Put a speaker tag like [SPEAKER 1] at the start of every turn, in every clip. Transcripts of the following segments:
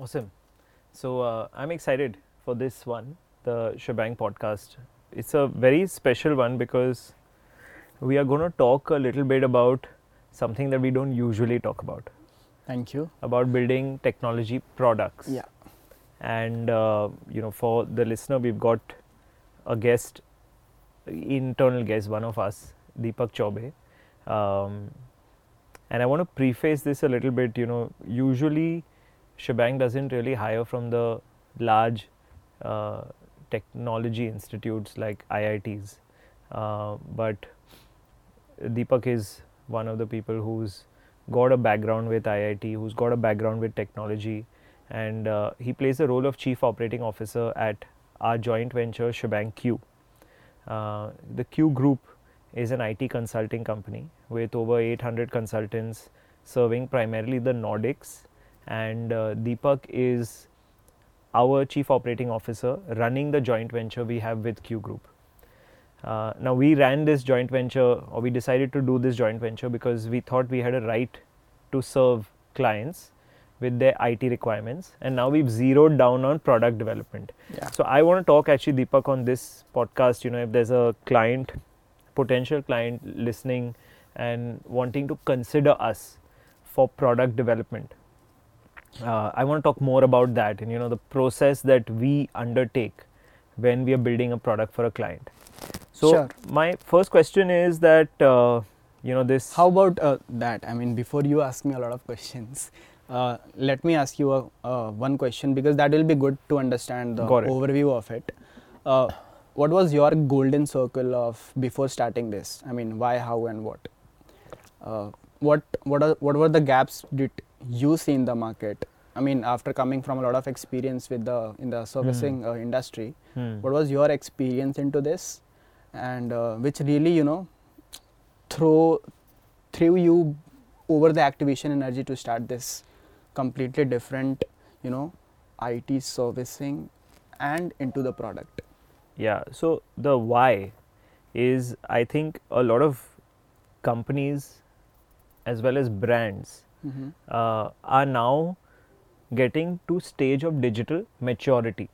[SPEAKER 1] Awesome. So I'm excited for this one, the Shebang podcast. It's a very special one because we are going to talk a little bit about something that we don't usually talk
[SPEAKER 2] Thank you.
[SPEAKER 1] about building technology products.
[SPEAKER 2] Yeah.
[SPEAKER 1] And for the listener, we've got a guest, internal guest, one of us, Deepak Chaube. And I want to preface this a little bit. Usually Shebang doesn't really hire from the large technology institutes like IITs, but Deepak is one of the people who's got a background with IIT, who's got a background with technology, and he plays the role of Chief Operating Officer at our joint venture Shebang Q. The Q Group is an IT consulting company with over 800 consultants serving primarily the Nordics, and Deepak is our Chief Operating Officer running the joint venture we have with Q Group. Now we ran this joint venture, or we decided to do this joint venture because we thought we had a right to serve clients with their IT requirements, and now we've zeroed down on product development.
[SPEAKER 2] Yeah.
[SPEAKER 1] So I want to talk actually, Deepak, on this podcast, if there's a potential client listening and wanting to consider us for product development. I want to talk more about that and the process that we undertake when we are building a product for a client. So
[SPEAKER 2] Sure.
[SPEAKER 1] my first question is that this.
[SPEAKER 2] How about that? I mean, before you ask me a lot of questions, let me ask you one question, because that will be good to understand the
[SPEAKER 1] Got it.
[SPEAKER 2] overview of it. What was your golden circle of before starting this? I mean, why, how, and what? What were the gaps did you see in the market? I mean, after coming from a lot of experience in the servicing industry, what was your experience into this, and which really threw you over the activation energy to start this completely different IT servicing and into the product?
[SPEAKER 1] Yeah, so the why is, I think a lot of companies as well as brands are now getting to stage of digital maturity.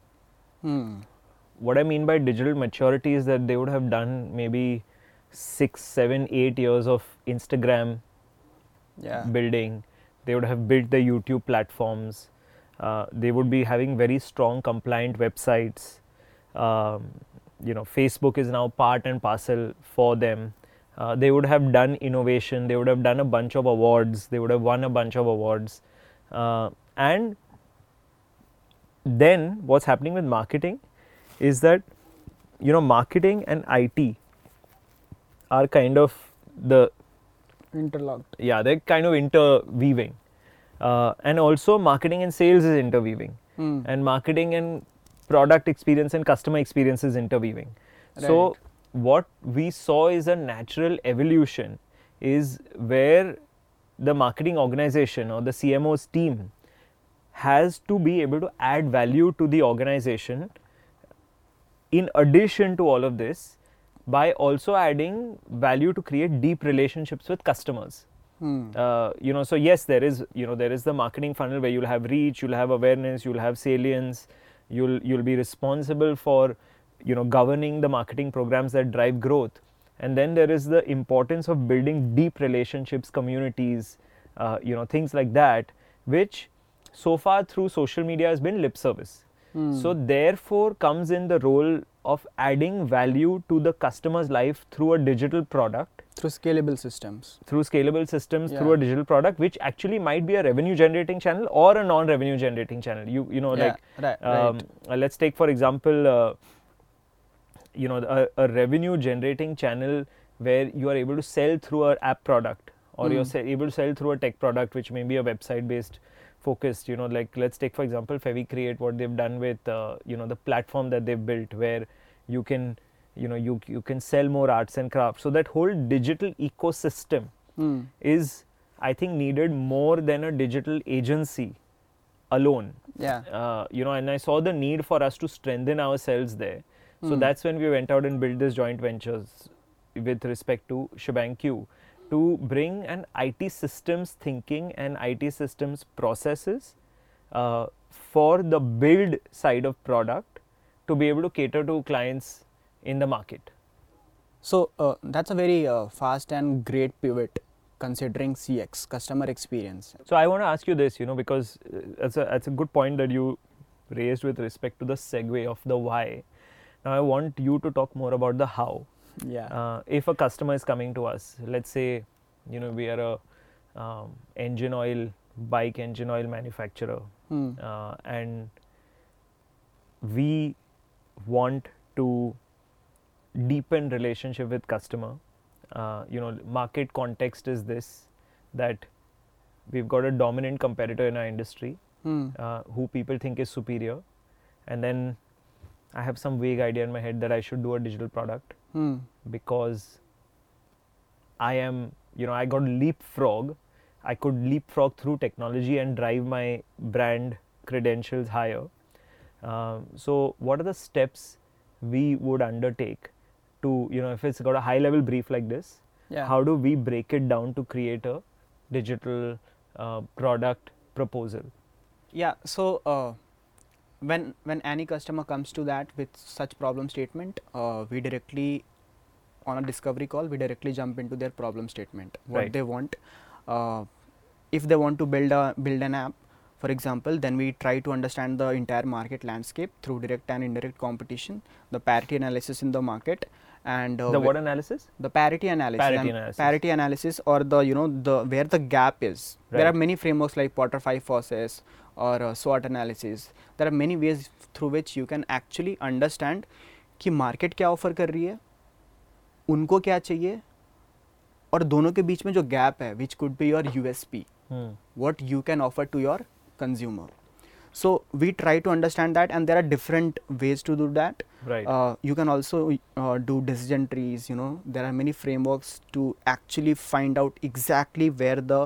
[SPEAKER 1] What I mean by digital maturity is that they would have done maybe 6, 7, 8 years of Instagram
[SPEAKER 2] Yeah.
[SPEAKER 1] building. They would have built the YouTube platforms. They would be having very strong compliant websites. Facebook is now part and parcel for them. They would have done innovation. They would have done a bunch of awards. They would have won a bunch of awards. And then what's happening with marketing is that marketing and IT are kind of
[SPEAKER 2] Interlocked.
[SPEAKER 1] they're kind of interweaving, and also marketing and sales is interweaving, and marketing and product experience and customer experience is interweaving. So
[SPEAKER 2] Right.
[SPEAKER 1] what we saw is a natural evolution is where the marketing organization or the CMO's team has to be able to add value to the organization in addition to all of this, by also adding value to create deep relationships with customers. So yes, there is the marketing funnel where you'll have reach, you'll have awareness, you'll have salience, you'll be responsible for governing the marketing programs that drive growth. And then there is the importance of building deep relationships, communities, things like that, which so far through social media has been lip service. So therefore comes in the role of adding value to the customer's life through a digital product,
[SPEAKER 2] Through scalable systems.
[SPEAKER 1] through
[SPEAKER 2] Yeah.
[SPEAKER 1] through a digital product, which actually might be a revenue generating channel or a non-revenue generating channel.
[SPEAKER 2] Right.
[SPEAKER 1] Let's take for example, a revenue generating channel where you are able to sell through an app product, or you're able to sell through a tech product, which may be a website based focused. Let's take for example FeviCreate, what they've done with the platform that they've built, where you can you can sell more arts and crafts. So that whole digital ecosystem is, I think, needed more than a digital agency alone.
[SPEAKER 2] Yeah.
[SPEAKER 1] And I saw the need for us to strengthen ourselves there. So that's when we went out and built this joint ventures with respect to Shebang Q, to bring an IT systems thinking and IT systems processes for the build side of product to be able to cater to clients in the market.
[SPEAKER 2] So that's a very fast and great pivot considering CX, customer experience.
[SPEAKER 1] So I want to ask you this, because that's a good point that you raised with respect to the segue of the why. Now I want you to talk more about the how.
[SPEAKER 2] Yeah.
[SPEAKER 1] If a customer is coming to us, let's say, we are a bike engine oil manufacturer, and we want to deepen relationship with customer. Market context is this, that we've got a dominant competitor in our industry who people think is superior, and then I have some vague idea in my head that I should do a digital product because I got leapfrog. I could leapfrog through technology and drive my brand credentials higher. So what are the steps we would undertake to, if it's got a high level brief like this, how do we break it down to create a digital product proposal?
[SPEAKER 2] Yeah, so when any customer comes to that with such problem statement, we directly, on a discovery call, we directly jump into their problem statement, what they want. If they want to build an app, for example, then we try to understand the entire market landscape through direct and indirect competition, the parity analysis in the market, and
[SPEAKER 1] the what analysis?
[SPEAKER 2] The parity analysis. Parity analysis, or the where the gap is. There are many frameworks like Potter 5 process or SWOT analysis. There are many ways through which you can actually understand कि market क्या offer कर रही है, उनको क्या चाहिए, और दोनों के बीच में जो gap है, which could be your USP, what you can offer to your consumer. So we try to understand that, and there are different ways to do that. You can also do decision trees. There are many frameworks to actually find out exactly where the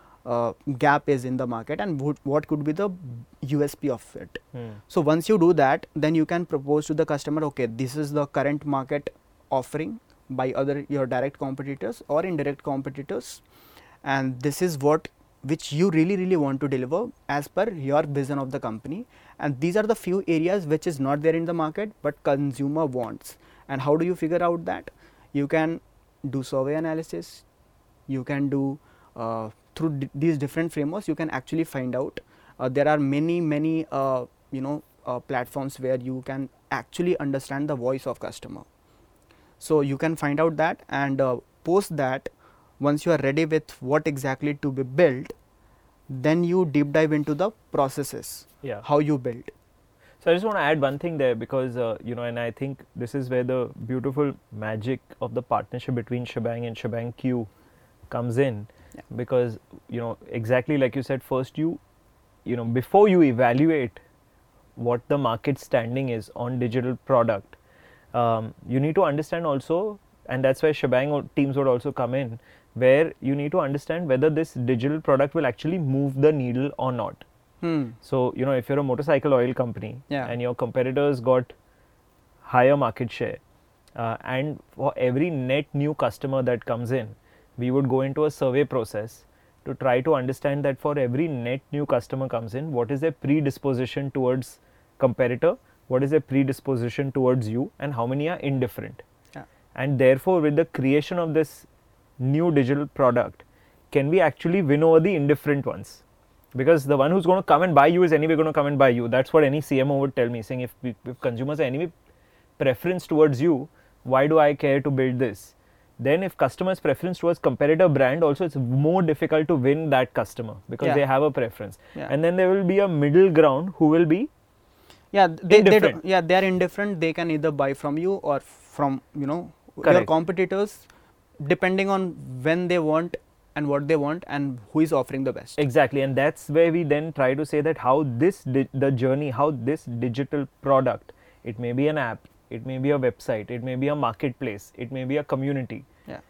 [SPEAKER 2] gap is in the market and what could be the USP of it. So once you do that, then you can propose to the customer, okay, this is the current market offering by your direct competitors or indirect competitors, and this is which you really want to deliver as per your vision of the company, and these are the few areas which is not there in the market but consumer wants. And how do you figure out that? You can do survey analysis, you can do through these different frameworks, you can actually find out. There are many platforms where you can actually understand the voice of customer. So you can find out that, and post that, once you are ready with what exactly to be built, then you deep dive into the processes, how you build.
[SPEAKER 1] So I just want to add one thing there, because and I think this is where the beautiful magic of the partnership between Shebang and Shebang Q comes in, because exactly like you said, first before you evaluate what the market standing is on digital product, you need to understand also, and that's where Shebang teams would also come in, where you need to understand whether this digital product will actually move the needle or not. So, if you're a motorcycle oil company and your competitors got higher market share, and for every net new customer that comes in, we would go into a survey process to try to understand that for every net new customer comes in, what is their predisposition towards competitor, what is their predisposition towards you, and how many are indifferent. And therefore, with the creation of this new digital product, can we actually win over the indifferent ones? Because the one who's going to come and buy you is anyway going to come and buy you. That's what any CMO would tell me, saying if consumers are anyway preference towards you, why do I care to build this? Then if customers' preference towards competitor brand, also it's more difficult to win that customer because they have a preference. And then there will be a middle ground who will be
[SPEAKER 2] they are indifferent. They can either buy from you or from your competitors, depending on when they want and what they want and who is offering the best.
[SPEAKER 1] Exactly, and that's where we then try to say that how the journey, how this digital product, it may be an app, it may be a website, it may be a marketplace, it may be a community.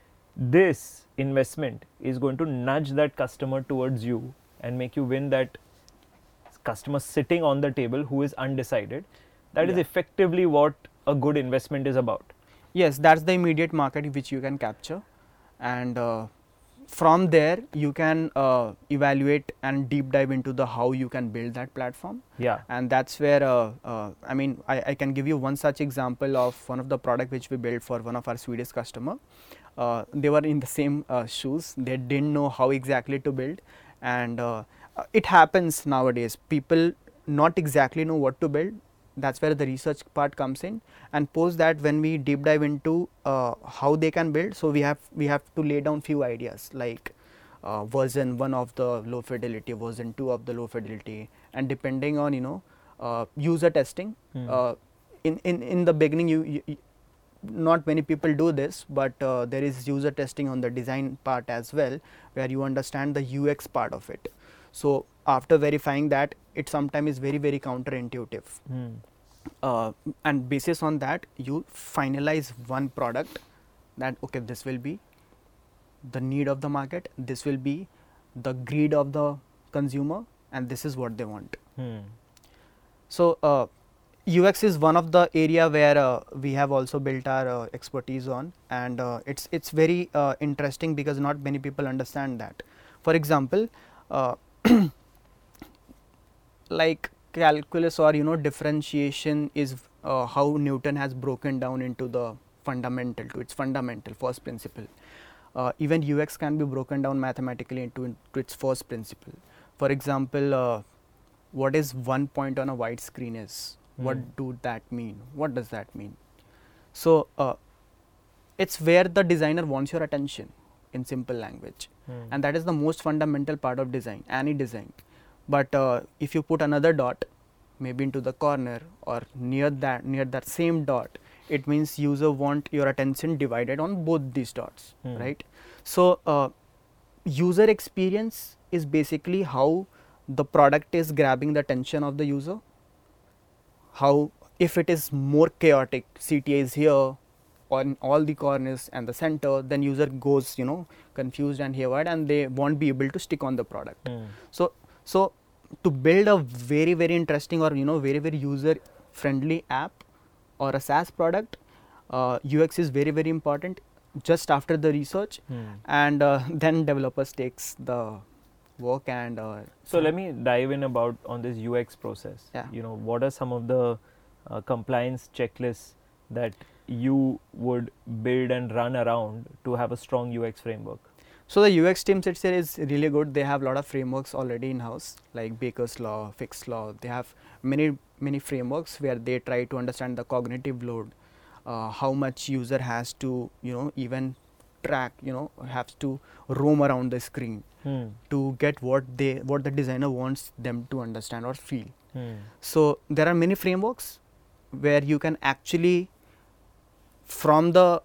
[SPEAKER 1] This investment is going to nudge that customer towards you and make you win that customer sitting on the table who is undecided. That is effectively what a good investment is about.
[SPEAKER 2] Yes, that's the immediate market which you can capture, and from there you can evaluate and deep dive into the how you can build that platform.
[SPEAKER 1] Yeah.
[SPEAKER 2] And that's where I mean I can give you one such example of one of the product which we built for one of our Swedish customer. They were in the same shoes. They didn't know how exactly to build, and it happens nowadays. People not exactly know what to build. That's where the research part comes in, and post that when we deep dive into how they can build, so we have to lay down few ideas like version 1 of the low fidelity, version 2 of the low fidelity, and depending on user testing. In the beginning you not many people do this, but there is user testing on the design part as well, where you understand the UX part of it. So after verifying that, it sometimes is very counterintuitive. And basis on that, you finalize one product that okay, this will be the need of the market, this will be the greed of the consumer, and this is what they want. So UX is one of the area where we have also built our expertise on, and it's very interesting because not many people understand that. For example, like calculus or differentiation is how Newton has broken down into the fundamental, to its fundamental first principle. Even UX can be broken down mathematically into its first principle. For example, what is 1 point on a white screen is? What do that mean? What does that mean? So it's where the designer wants your attention in simple language, and that is the most fundamental part of design, any design. But if you put another dot maybe into the corner or near that same dot, it means user want your attention divided on both these dots, right? So user experience is basically how the product is grabbing the attention of the user. How if it is more chaotic, CTA is here on all the corners and the center, then user goes confused and haywire, and they won't be able to stick on the product. So to build a very interesting or very user friendly app or a SaaS product, UX is very important just after the research, and then developers takes the work. And
[SPEAKER 1] so let me dive in on this UX process.
[SPEAKER 2] Yeah.
[SPEAKER 1] What are some of the compliance checklists that you would build and run around to have a strong UX framework?
[SPEAKER 2] So the UX team itself is really good. They have a lot of frameworks already in house, like Baker's Law, Fick's Law. They have many frameworks where they try to understand the cognitive load, how much user has to even track, has to roam around the screen to get what the designer wants them to understand or feel. So there are many frameworks where you can actually from the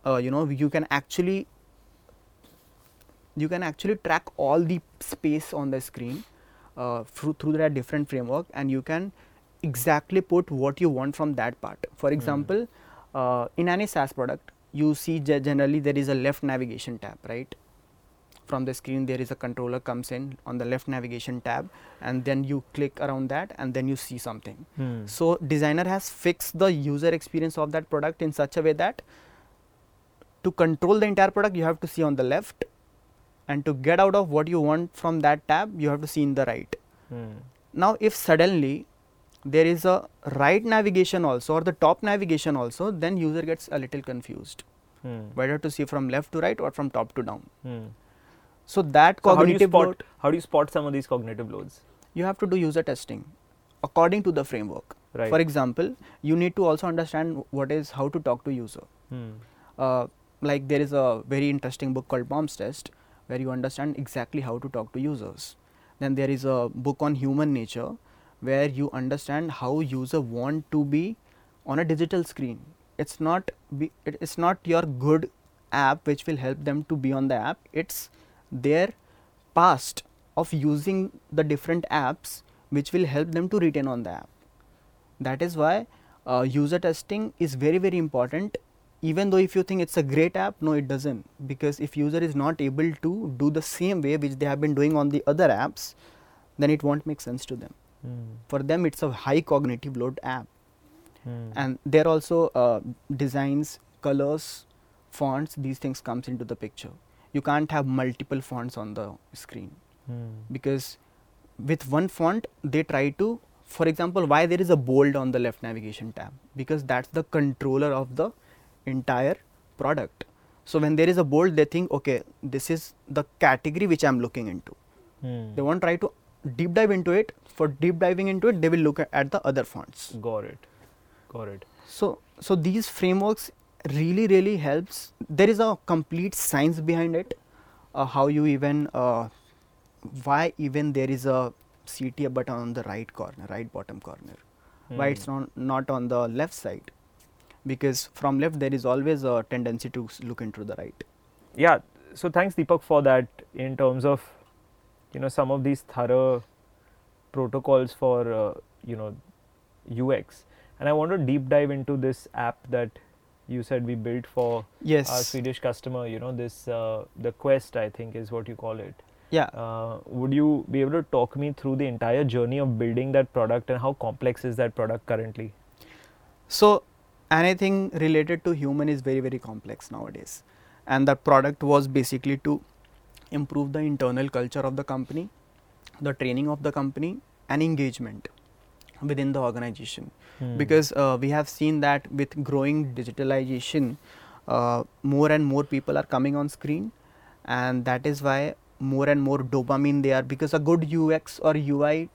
[SPEAKER 2] you can actually track all the space on the screen through that different framework, and you can exactly put what you want from that part. For example, in any SaaS product, you see generally there is a left navigation tab, right? From the screen there is a controller comes in on the left navigation tab, and then you click around that and then you see something. So designer has fixed the user experience of that product in such a way that to control the entire product you have to see on the left, and to get out of what you want from that tab you have to see in the right. Now if suddenly there is a right navigation also or the top navigation also, then user gets a little confused whether to see from left to right or from top to down. So that cognitive load,
[SPEAKER 1] how do you spot some of these cognitive loads?
[SPEAKER 2] You have to do user testing according to the framework.
[SPEAKER 1] Right.
[SPEAKER 2] For example, you need to also understand how to talk to user. Like there is a very interesting book called Bombs Test, where you understand exactly how to talk to users. Then there is a book on human nature, where you understand how user want to be on a digital screen. It's not your good app which will help them to be on the app. It's their past of using the different apps which will help them to retain on the app. That is why user testing is very important. Even though if you think it's a great app, no, it doesn't, because if user is not able to do the same way which they have been doing on the other apps, then it won't make sense to them. For them it's a high cognitive load app. And there also designs, colors, fonts, these things comes into the picture. you can't have multiple fonts on the screen, because with one font they try to, for example, why there is a bold on the left navigation tab, because that's the controller of the entire product. So when there is a bold, they think, okay, this is the category which I'm looking into. They won't try to deep dive into it. For deep diving into it, they will look at the other fonts.
[SPEAKER 1] Got it.
[SPEAKER 2] So these frameworks really helps. There is a complete science behind it. How you even why even there is a CTA button on the right bottom corner. Why it's not on the left side? Because from left there is always a tendency to look into the right.
[SPEAKER 1] Yeah. So thanks, Deepak, for that. In terms of some of these thorough protocols for UX, and I want to deep dive into this app that you said we built for our Swedish customer. This the Quest, I think, is what you call it.
[SPEAKER 2] Yeah.
[SPEAKER 1] Would you be able to talk me through the entire journey of building that product, and how complex is that product currently?
[SPEAKER 2] So anything related to human is very complex nowadays, and the product was basically to improve the internal culture of the company, the training of the company, and engagement within the organization. Because we have seen that with growing digitalization, more and more people are coming on screen, and that is why more and more dopamine they are, because a good UX or UI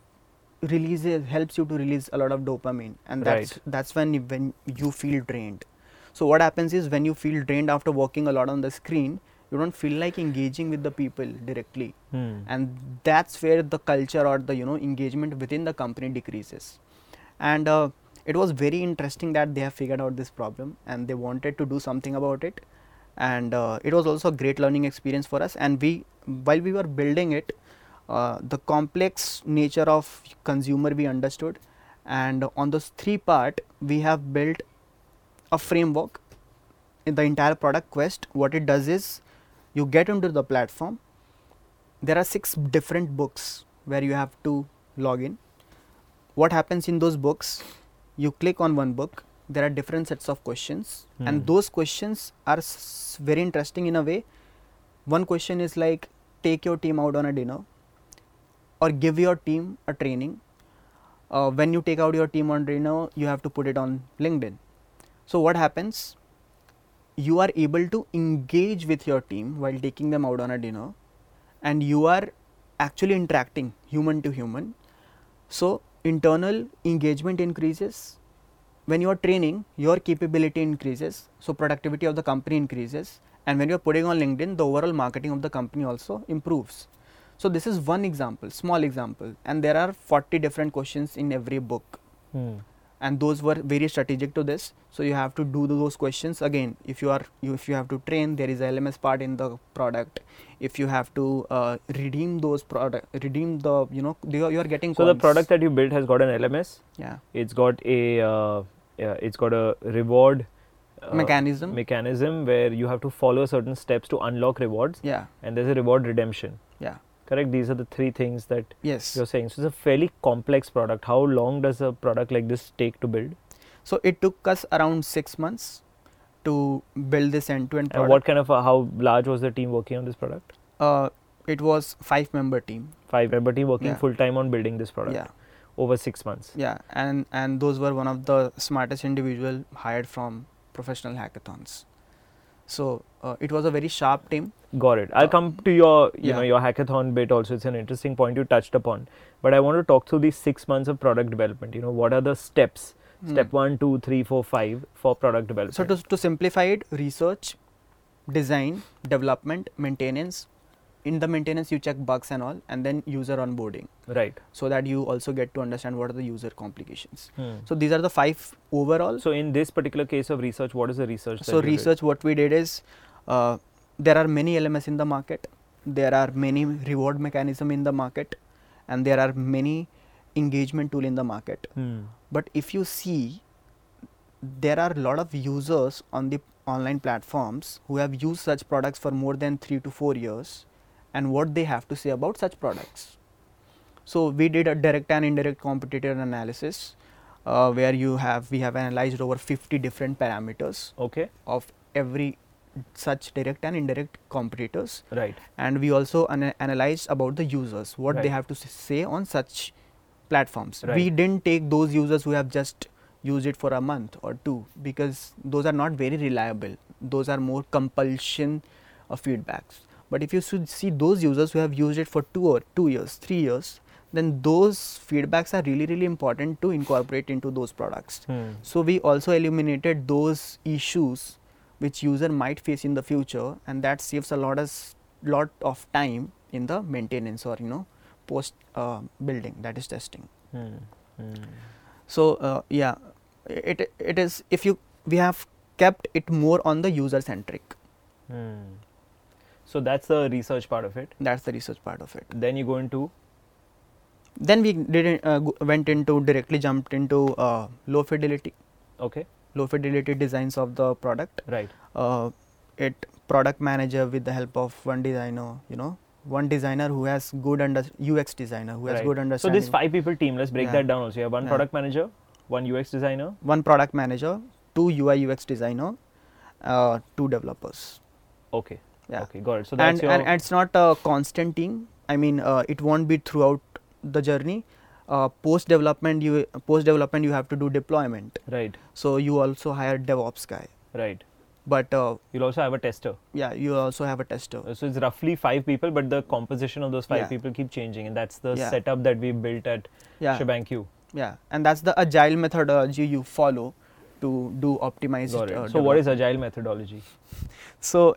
[SPEAKER 2] helps you to release a lot of dopamine, and that's when you feel drained. So what happens is, when you feel drained after working a lot on the screen, you don't feel like engaging with the people directly, and that's where the culture or the engagement within the company decreases. And it was very interesting that they have figured out this problem and they wanted to do something about it, and it was also a great learning experience for us. And while we were building it, the complex nature of consumer we understood, and on those three part we have built a framework in the entire product Quest. What it does is, you get into the platform, there are 6 different books where you have to log in. What happens in those books, you click on one book, there are different sets of questions, and those questions are very interesting in a way. One question is like, take your team out on a dinner, or give your team a training. When you take out your team on dinner, you have to put it on LinkedIn. So what happens, you are able to engage with your team while taking them out on a dinner, and you are actually interacting human to human. So internal engagement increases. When you are training, your capability increases, so productivity of the company increases, and when you are putting on LinkedIn, the overall marketing of the company also improves. So this is one example, small example, and there are 40 different questions in every book. And those were very strategic to this. So you have to do those questions again. If you have to train, there is a LMS part in the product. If you have to redeem the you are getting.
[SPEAKER 1] So coins. The product that you built has got an LMS.
[SPEAKER 2] Yeah.
[SPEAKER 1] It's got a reward
[SPEAKER 2] mechanism
[SPEAKER 1] where you have to follow certain steps to unlock rewards.
[SPEAKER 2] Yeah.
[SPEAKER 1] And there's a reward redemption.
[SPEAKER 2] Yeah.
[SPEAKER 1] Correct. These are the 3 things that you're saying. So it's a fairly complex product. How long does a product like this take to build?
[SPEAKER 2] So it took us around 6 months to build this end-to-end product.
[SPEAKER 1] And what kind of how large was the team working on this product?
[SPEAKER 2] It was 5-member team.
[SPEAKER 1] 5-member team working full time on building this product.
[SPEAKER 2] Yeah.
[SPEAKER 1] Over 6 months.
[SPEAKER 2] Yeah, and those were one of the smartest individual hired from professional hackathons. So it was a very sharp team.
[SPEAKER 1] Got it. I'll come to your your hackathon bit also. It's an interesting point you touched upon. But I want to talk through these 6 months of product development. What are the steps? Step 1, 2, 3, 4, 5 for product development.
[SPEAKER 2] So to simplify it, research, design, development, maintenance. In the maintenance, you check bugs and all, and then user onboarding.
[SPEAKER 1] Right.
[SPEAKER 2] So that you also get to understand what are the user complications. So these are the 5 overall.
[SPEAKER 1] So in this particular case of research, what is the research?
[SPEAKER 2] So research, what we did is, there are many LMS in the market. There are many reward mechanism in the market, and there are many engagement tool in the market. But if you see, there are a lot of users on the online platforms who have used such products for more than 3 to 4 years, and what they have to say about such products. So we did a direct and indirect competitor analysis, where we have analyzed over 50 different parameters of every such direct and indirect competitors,
[SPEAKER 1] Right.
[SPEAKER 2] and we also analyzed about the users, what they
[SPEAKER 1] Right.
[SPEAKER 2] have to say on such platforms.
[SPEAKER 1] Right.
[SPEAKER 2] We didn't take those users who have just used it for a month or two, because those are not very reliable. Those are more compulsion of feedbacks. But if you should see those users who have used it for 2 years, 3 years, then those feedbacks are really, really important to incorporate into those products. So we also eliminated those issues which user might face in the future, and that saves a lot of time in the maintenance or post building, that is testing. So yeah, it is, we have kept it more on the user centric.
[SPEAKER 1] So that's the research part of it.
[SPEAKER 2] That's the research part of it.
[SPEAKER 1] Then you go into.
[SPEAKER 2] Then we directly jumped into low fidelity.
[SPEAKER 1] Okay.
[SPEAKER 2] Low fidelity designs of the product.
[SPEAKER 1] Right.
[SPEAKER 2] It product manager with the help of one designer, one designer who has good UX designer who has good understanding.
[SPEAKER 1] So this 5 people team, let's break that down also. You have one product manager, one UX designer,
[SPEAKER 2] one product manager, 2 UI UX designer, 2 developers.
[SPEAKER 1] Okay.
[SPEAKER 2] Yeah.
[SPEAKER 1] Okay, got it. So that's
[SPEAKER 2] and it's not a constant team. I mean, it won't be throughout the journey. Post development you have to do deployment.
[SPEAKER 1] Right.
[SPEAKER 2] So you also hire DevOps guy.
[SPEAKER 1] Right.
[SPEAKER 2] But
[SPEAKER 1] you'll also have a tester.
[SPEAKER 2] Yeah, you also have a tester.
[SPEAKER 1] So it's roughly 5 people, but the composition of those 5 people keep changing, and that's the setup that we built at ShebangQ.
[SPEAKER 2] Yeah, and that's the agile methodology you follow to do optimized.
[SPEAKER 1] So what is agile methodology?
[SPEAKER 2] So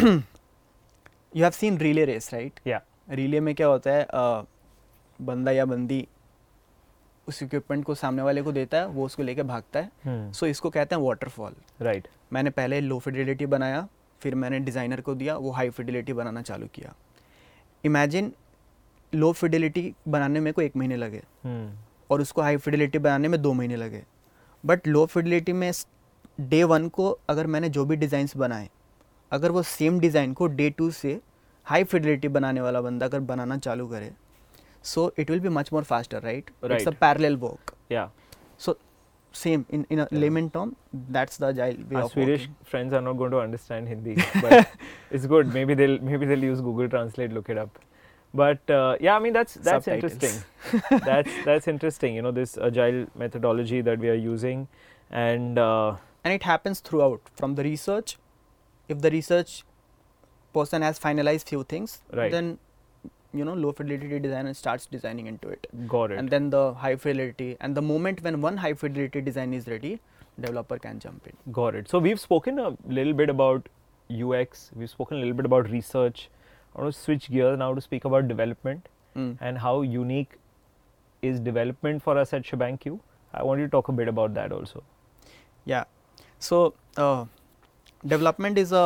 [SPEAKER 2] you have seen relay race, right?
[SPEAKER 1] Yeah.
[SPEAKER 2] Relay में क्या होता है, बंदा या बंदी उस equipment को सामने वाले को देता है, वो उसको लेके भागता है. सो इसको कहते हैं वाटरफॉल.
[SPEAKER 1] राइट.
[SPEAKER 2] मैंने पहले लो फिडिलिटी बनाया, फिर मैंने डिज़ाइनर को दिया, वो हाई फिडिलिटी बनाना चालू किया. इमेजिन लो फिडिलिटी बनाने में को 1 महीने लगे और उसको हाई फिडिलिटी बनाने में 2 महीने लगे. बट लो फिडिलिटी में डे 1 को अगर मैंने जो भी डिज़ाइंस बनाए, अगर वो सेम डिज़ाइन को डे 2 से हाई फिडिलिटी बनाने वाला बंदा अगर बनाना चालू करे, so it will be much more faster, right? It's a parallel work.
[SPEAKER 1] Yeah.
[SPEAKER 2] So same in a layman term, that's the agile way of
[SPEAKER 1] Swedish
[SPEAKER 2] working.
[SPEAKER 1] Friends are not going to understand Hindi, but it's good. Maybe they'll use Google Translate, look it up. But yeah, I mean that's interesting. that's interesting. This agile methodology that we are using, and
[SPEAKER 2] it happens throughout from the research. If the research person has finalized few things, then low fidelity designer starts designing into it.
[SPEAKER 1] Got it.
[SPEAKER 2] And then the high fidelity, and the moment when one high fidelity design is ready, developer can jump in.
[SPEAKER 1] Got it. So we've spoken a little bit about UX, we've spoken a little bit about research. I want to switch gears now to speak about development and how unique is development for us at ShebangQ. I want you to talk a bit about that also.
[SPEAKER 2] Yeah. So development is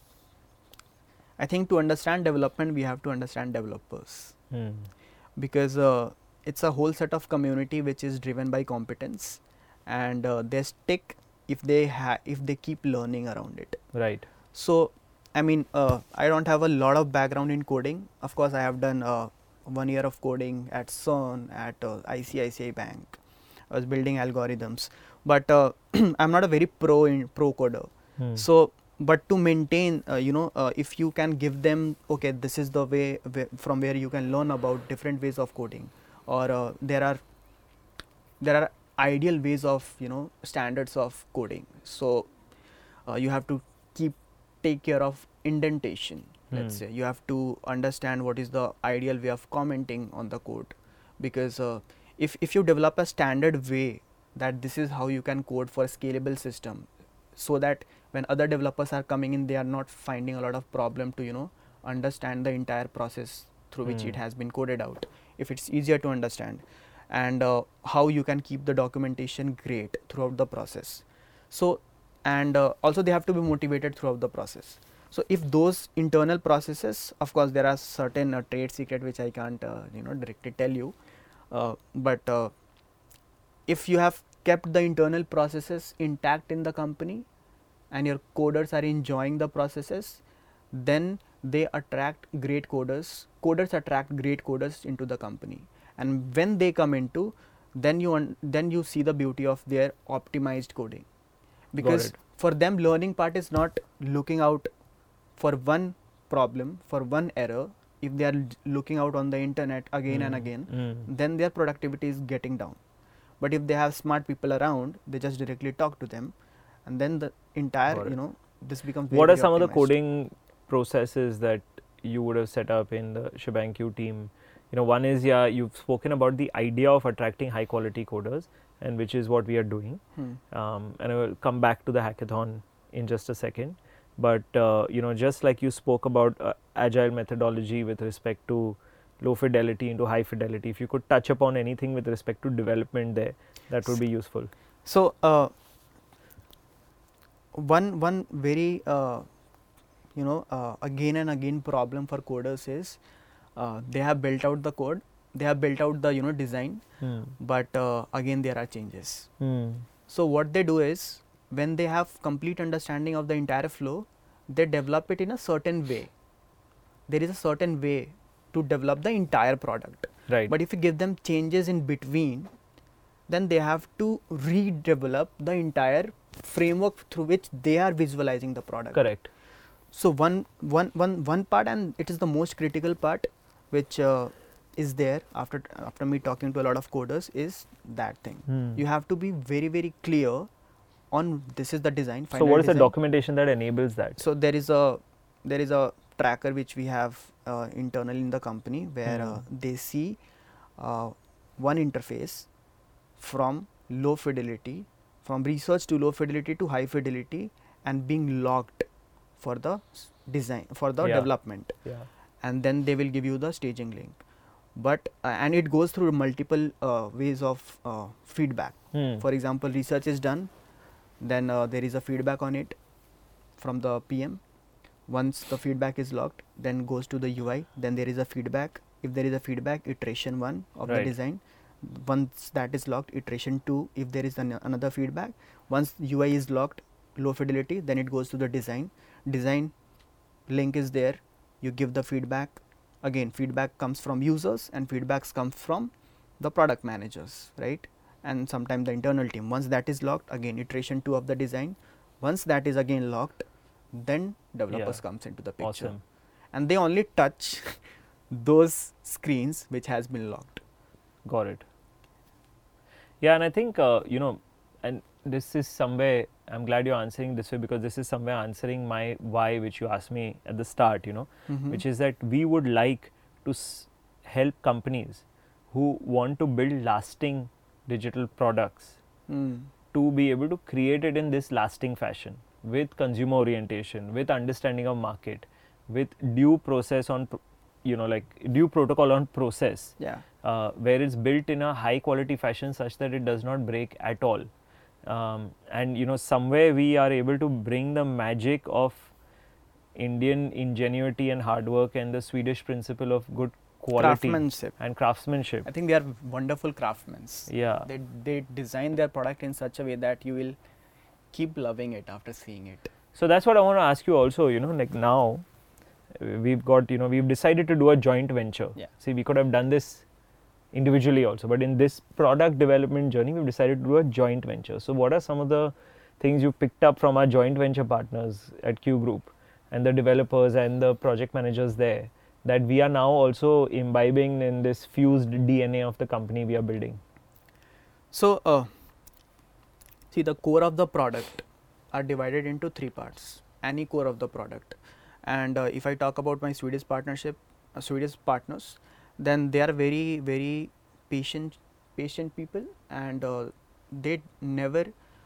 [SPEAKER 2] I think to understand development, we have to understand developers. Because it's a whole set of community which is driven by competence, and they stick if they keep learning around it.
[SPEAKER 1] Right.
[SPEAKER 2] So, I mean, I don't have a lot of background in coding. Of course, I have done 1 year of coding at CERN, at ICICI Bank. I was building algorithms, but I'm not a very pro coder. So, but to maintain, if you can give them, okay, this is the way from where you can learn about different ways of coding, or there are ideal ways of, standards of coding. So you have to take care of indentation. Let's say you have to understand what is the ideal way of commenting on the code, because if you develop a standard way that this is how you can code for a scalable system, so that when other developers are coming in, they are not finding a lot of problem to understand the entire process through which it has been coded out. If it's easier to understand, and how you can keep the documentation great throughout the process. So, and also they have to be motivated throughout the process. So if those internal processes, of course there are certain trade secret which I can't directly tell you, but if you have kept the internal processes intact in the company and your coders are enjoying the processes, then they attract great coders. Coders attract great coders into the company, and when they come into, then you see the beauty of their optimized coding, because for them, learning part is not looking out for one problem, for one error. If they are looking out on the internet again and again, then their productivity is getting down. But if they have smart people around, they just directly talk to them, and then the entire, this becomes very,
[SPEAKER 1] What are
[SPEAKER 2] very
[SPEAKER 1] some of the
[SPEAKER 2] optimized.
[SPEAKER 1] coding processes that you would have set up in the ShebangQ team? One is, you've spoken about the idea of attracting high quality coders, and which is what we are doing. And I will come back to the hackathon in just a second. But, just like you spoke about agile methodology with respect to low fidelity into high fidelity, if you could touch upon anything with respect to development there, that would be useful.
[SPEAKER 2] So, one very again and again problem for coders is they have built out the code, they have built out the design, but again there are changes. So what they do is, when they have complete understanding of the entire flow, they develop it in a certain way. There is a certain way to develop the entire product.
[SPEAKER 1] Right.
[SPEAKER 2] But if you give them changes in between, then they have to redevelop the entire framework through which they are visualizing the product.
[SPEAKER 1] Correct.
[SPEAKER 2] So one part, and it is the most critical part, which is there after me talking to a lot of coders, is that thing. You have to be very, very clear on this is the design.
[SPEAKER 1] So what is the documentation that enables that?
[SPEAKER 2] So there is a tracker which we have internally in the company, where they see one interface from low fidelity, from research to low fidelity to high fidelity, and being logged for the design, for the development. And then they will give you the staging link. But and it goes through multiple ways of feedback. For example, research is done, then there is a feedback on it from the PM. Once the feedback is logged, then goes to the UI, then there is a feedback. If there is a feedback, iteration 1 of the design. Once that is logged, iteration 2, if there is another feedback. Once UI is logged, low fidelity, then it goes to the design. Design link is there, you give the feedback. Again, feedback comes from users and feedbacks come from the product managers, right? And sometimes the internal team. Once that is locked, again iteration 2 of the design. Once that is again locked, then developers comes into the picture.
[SPEAKER 1] Awesome.
[SPEAKER 2] And they only touch those screens which has been locked.
[SPEAKER 1] Got it. Yeah, and I think and this is somewhere, I'm glad you're answering this way, because this is somewhere answering my why, which you asked me at the start, which is that we would like to help companies who want to build lasting digital products to be able to create it in this lasting fashion, with consumer orientation, with understanding of market, with due process on, due protocol on process, where it's built in a high quality fashion such that it does not break at all. And somewhere we are able to bring the magic of Indian ingenuity and hard work and the Swedish principle of good quality and craftsmanship.
[SPEAKER 2] I think they are wonderful craftsmen.
[SPEAKER 1] Yeah.
[SPEAKER 2] They design their product in such a way that you will keep loving it after seeing it.
[SPEAKER 1] So that's what I want to ask you also, like now we've got, we've decided to do a joint venture. See, we could have done this individually also, but in this product development journey, we've decided to do a joint venture. So what are some of the things you picked up from our joint venture partners at Q Group and the developers and the project managers there, that we are now also imbibing in this fused DNA of the company we are building?
[SPEAKER 2] So, see, the core of the product are divided into 3 parts, any core of the product. And if I talk about my Swedish partnership, Swedish partners, then they are very, very patient people, and they never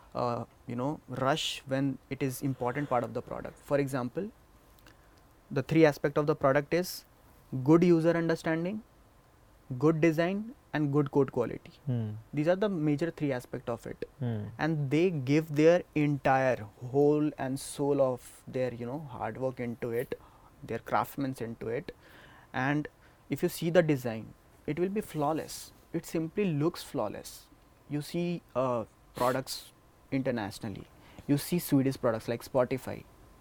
[SPEAKER 2] rush when it is important part of the product. For example, the 3 aspects of the product is good user understanding, good design, and good code quality. These are the major 3 aspects of it. And they give their entire whole and soul of their hard work into it, their craftsmen into it. And if you see the design, it will be flawless. It simply looks flawless. You see products internationally, you see Swedish products like Spotify,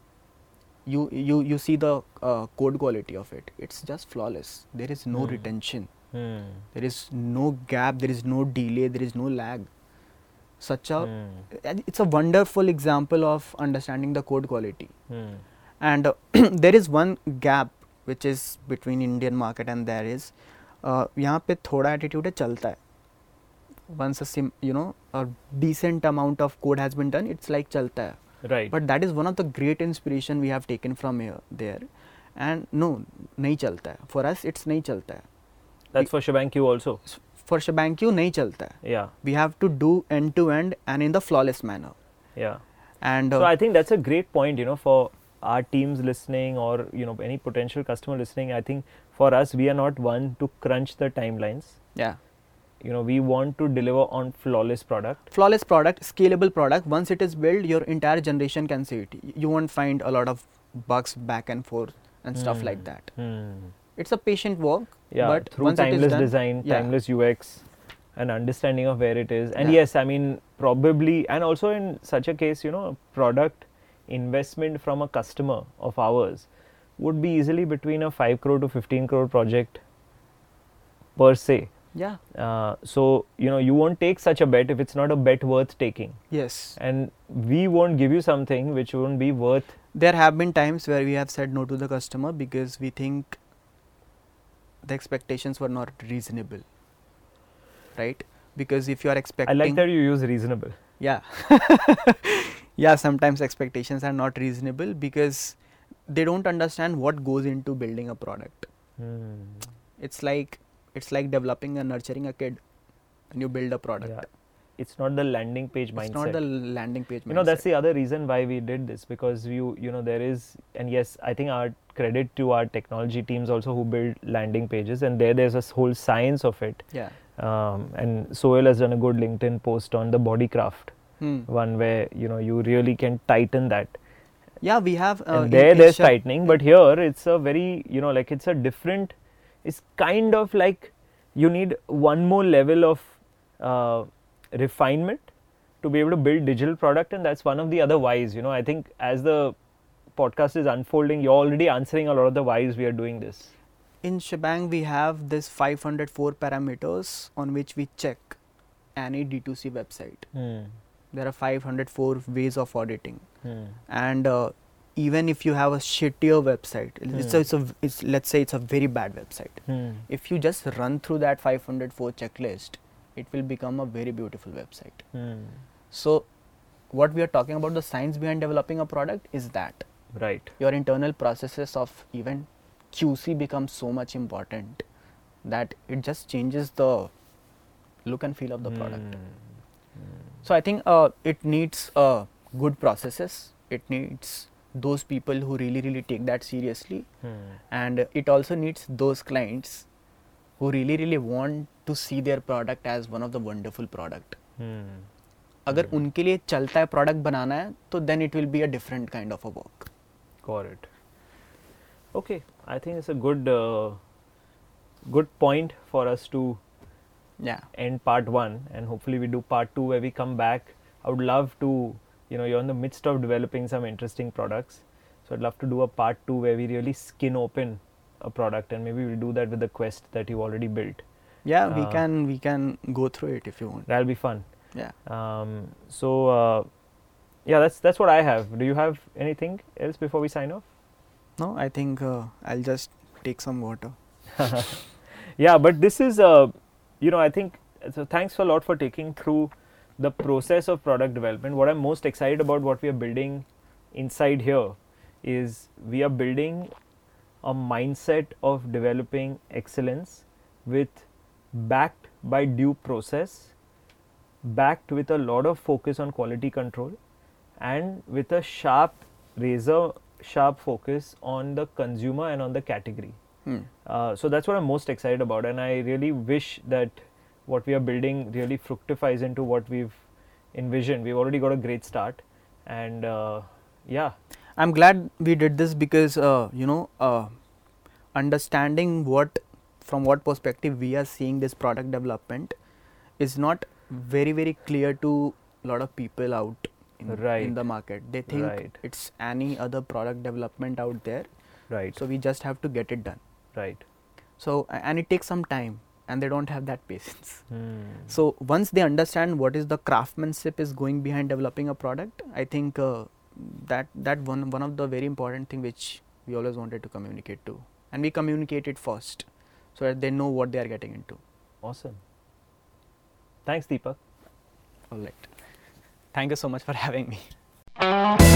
[SPEAKER 2] you see the code quality of it. It's just flawless. There is no retention, there is no gap, there is no delay, there is no lag. such a and it's a wonderful example of understanding the code quality. And there is one gap which is between Indian market and there is यहाँ पे थोड़ा attitude है चलता है. Once a decent amount of code has been done, it's like chalta hai.
[SPEAKER 1] Right.
[SPEAKER 2] But that is one of the great inspiration we have taken from there. And no, nahi chalta hai. For us, it's nahi chalta hai.
[SPEAKER 1] That's for ShebangQ also.
[SPEAKER 2] For ShebangQ, nahi chalta hai.
[SPEAKER 1] Yeah.
[SPEAKER 2] We have to do end to end and in the flawless manner.
[SPEAKER 1] Yeah.
[SPEAKER 2] And
[SPEAKER 1] so I think that's a great point, for our teams listening or, any potential customer listening. I think for us, we are not one to crunch the timelines.
[SPEAKER 2] Yeah.
[SPEAKER 1] We want to deliver on flawless product.
[SPEAKER 2] Flawless product, scalable product. Once it is built, your entire generation can see it. You won't find a lot of bugs back and forth and stuff like that. It's a patient work.
[SPEAKER 1] Yeah,
[SPEAKER 2] but
[SPEAKER 1] through
[SPEAKER 2] once
[SPEAKER 1] timeless
[SPEAKER 2] it is done,
[SPEAKER 1] design, timeless UX, and understanding of where it is. And
[SPEAKER 2] Yeah.
[SPEAKER 1] yes, I mean, probably, and also in such a case, a product investment from a customer of ours would be easily between a 5 crore to 15 crore project per se.
[SPEAKER 2] Yeah.
[SPEAKER 1] So, you won't take such a bet if it's not a bet worth taking.
[SPEAKER 2] Yes.
[SPEAKER 1] And we won't give you something which won't be worth.
[SPEAKER 2] There have been times where we have said no to the customer because we think the expectations were not reasonable. Right? Because if you are expecting.
[SPEAKER 1] I like that you use reasonable.
[SPEAKER 2] Yeah. Yeah, sometimes expectations are not reasonable because they don't understand what goes into building a product. It's like developing and nurturing a kid when you build a product.
[SPEAKER 1] Yeah. It's not the landing page mindset.
[SPEAKER 2] It's not the landing page mindset.
[SPEAKER 1] That's the other reason why we did this, because there is, and yes, I think our credit to our technology teams also who build landing pages, and there's a whole science of it.
[SPEAKER 2] Yeah.
[SPEAKER 1] And Sohail has done a good LinkedIn post on the body craft, one where, you really can tighten that.
[SPEAKER 2] Yeah, we have.
[SPEAKER 1] And there's tightening, but here it's a very, it's a different, it's kind of like you need one more level of refinement to be able to build digital product, and that's one of the other whys. I think as the podcast is unfolding, you're already answering a lot of the whys we are doing this.
[SPEAKER 2] In Shebang, we have this 504 parameters on which we check any D2C website. There are 504 ways of auditing, and even if you have a shittier website, let's say it's a very bad website. If you just run through that 504 checklist, it will become a very beautiful website. So, what we are talking about, the science behind developing a product is that.
[SPEAKER 1] Right.
[SPEAKER 2] Your internal processes of even QC becomes so much important that it just changes the look and feel of the product. So I think it needs good processes. It needs those people who really take that seriously, and it also needs those clients who really want to see their product as one of the wonderful product. अगर उनके लिए चलता है product बनाना है, तो then it will be a different kind of a work.
[SPEAKER 1] Got it. Okay, I think it's a good point for us to end part 1, and hopefully we do part 2 where we come back. I would love to, you're in the midst of developing some interesting products, so I'd love to do a part 2 where we really skin open a product, and maybe we'll do that with the Quest that you already built.
[SPEAKER 2] Yeah, we can go through it if you want.
[SPEAKER 1] That'll be fun.
[SPEAKER 2] Yeah.
[SPEAKER 1] Yeah, that's what I have. Do you have anything else before we sign off?
[SPEAKER 2] No, I think I'll just take some water.
[SPEAKER 1] Yeah, but this is, I think, so thanks a lot for taking through the process of product development. What I'm most excited about what we are building inside here is we are building a mindset of developing excellence backed by due process, backed with a lot of focus on quality control, and with a razor sharp focus on the consumer and on the category. So that's what I'm most excited about, and I really wish that what we are building really fructifies into what we've envisioned. We've already got a great start, and yeah.
[SPEAKER 2] I'm glad we did this because understanding from what perspective we are seeing this product development is not very clear to a lot of people out in the market. They think it's any other product development out there.
[SPEAKER 1] Right.
[SPEAKER 2] So we just have to get it done.
[SPEAKER 1] Right.
[SPEAKER 2] So, and it takes some time. and they don't have that patience.
[SPEAKER 1] Hmm.
[SPEAKER 2] So once they understand what is the craftsmanship is going behind developing a product, I think that one of the very important thing which we always wanted to communicate to, and we communicate it first, so that they know what they are getting into.
[SPEAKER 1] Awesome. Thanks, Deepak.
[SPEAKER 2] All right. Thank you so much for having me.